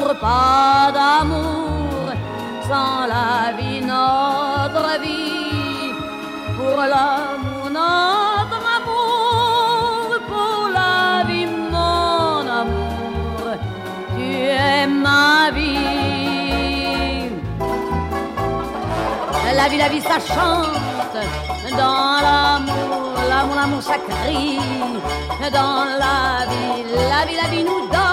pas d'amour, sans la vie, notre vie, pour l'amour, notre amour, pour la vie, mon amour, tu es ma vie. La vie, ça chante, dans l'amour, l'amour, ça crie, dans la vie, nous donne